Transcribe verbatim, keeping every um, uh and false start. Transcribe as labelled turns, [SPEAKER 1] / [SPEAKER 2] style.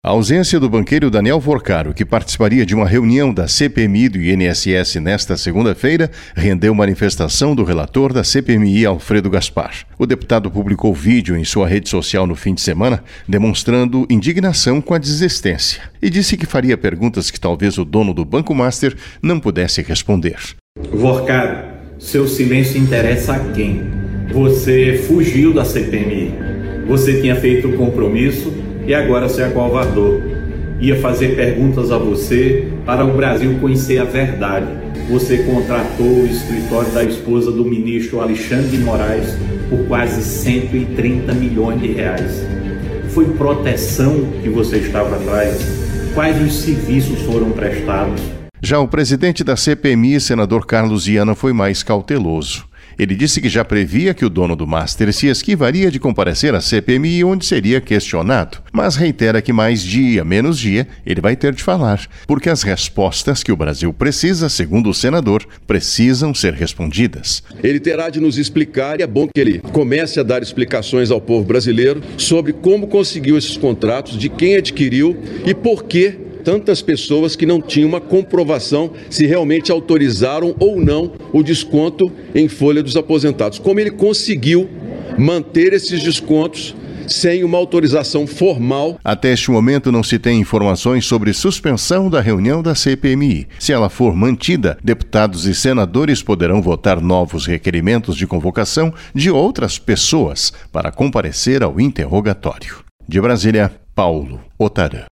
[SPEAKER 1] A ausência do banqueiro Daniel Porcaro, que participaria de uma reunião da C P M I do I N S S nesta segunda-feira, rendeu manifestação do relator da C P M I, Alfredo Gaspar. O deputado publicou vídeo em sua rede social no fim de semana, demonstrando indignação com a desistência, e disse que faria perguntas que talvez o dono do Banco Master não pudesse responder.
[SPEAKER 2] Porcaro, seu silêncio interessa a quem? Você fugiu da C P M I, você tinha feito o compromisso e agora se acovardou. Ia fazer perguntas a você para o Brasil conhecer a verdade. Você contratou o escritório da esposa do ministro Alexandre de Moraes por quase cento e trinta milhões de reais. Foi proteção que você estava atrás? Quais os serviços foram prestados?
[SPEAKER 1] Já o presidente da C P M I, senador Carlos Viana, foi mais cauteloso. Ele disse que já previa que o dono do Master se esquivaria de comparecer à C P M I, onde seria questionado, mas reitera que mais dia, menos dia, ele vai ter de falar, porque as respostas que o Brasil precisa, segundo o senador, precisam ser respondidas.
[SPEAKER 3] Ele terá de nos explicar, e é bom que ele comece a dar explicações ao povo brasileiro sobre como conseguiu esses contratos, de quem adquiriu e por que tantas pessoas que não tinham uma comprovação se realmente autorizaram ou não o desconto em folha dos aposentados. Como ele conseguiu manter esses descontos sem uma autorização formal.
[SPEAKER 1] Até este momento não se tem informações sobre suspensão da reunião da C P M I. Se ela for mantida, deputados e senadores poderão votar novos requerimentos de convocação de outras pessoas para comparecer ao interrogatório. De Brasília, Paulo Otarã.